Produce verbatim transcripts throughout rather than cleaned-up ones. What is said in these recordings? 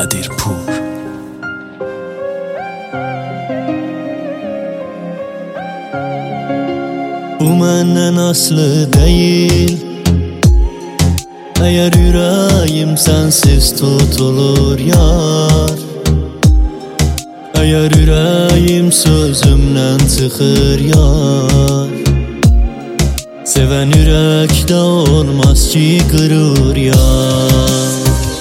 Qədirpur. Bu məndən aslı deyil, əgər ürəyim sənsiz tutulur yar, əgər ürəyim sözümdən çıxır yar, sevən ürəkdə olmaz ki qırır yar.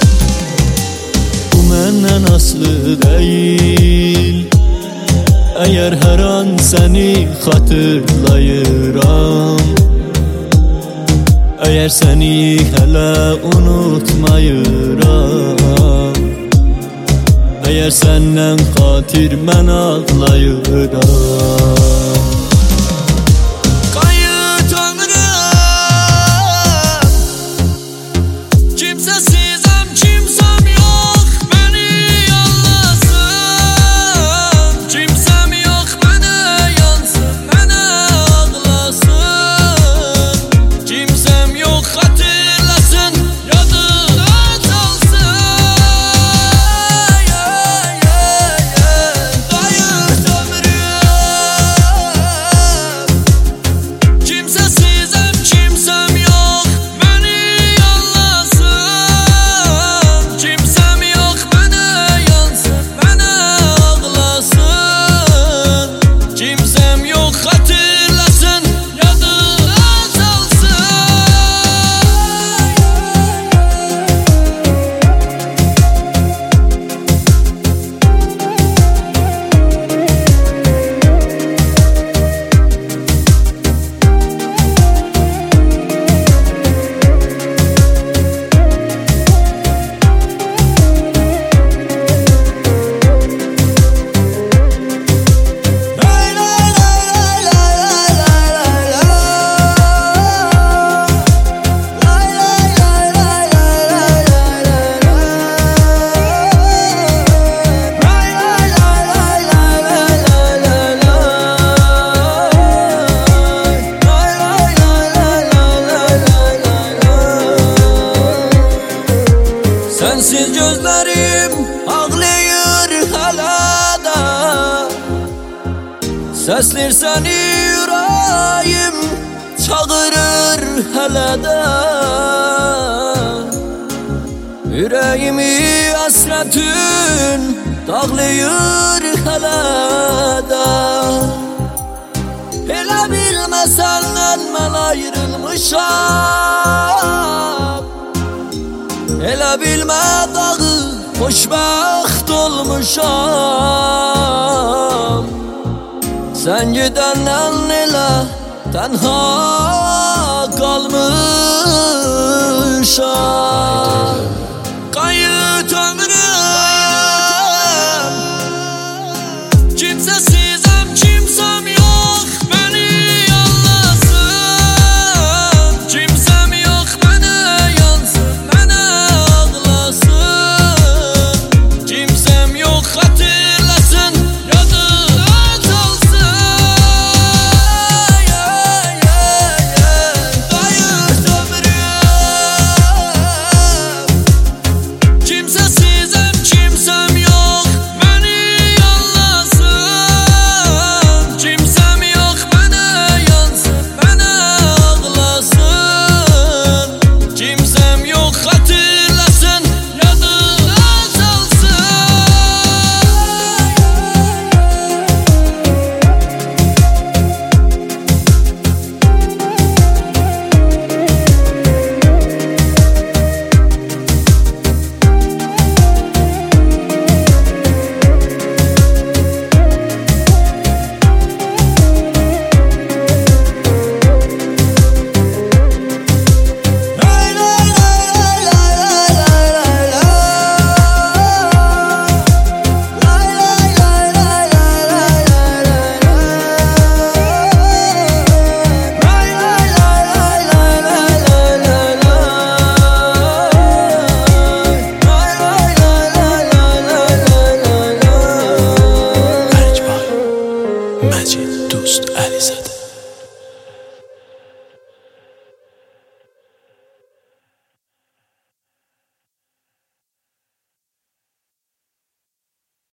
Bu məndən aslı deyil, əgər hər an səni xatırlayıram, əgər səni hələ unutmayıram, əgər səndən xatir mən ağlayıram. Sensiz gözlerim ağlayır hala da, sesler seni yüreğim çağırır hala da, yüreğimi hasretin dağlayır hala da. Elə bilmə səndən mən ayrılmışam, elə bilmə dağı xoşbəxt olmuşam, sən gedəndən elə tənha qalmışam.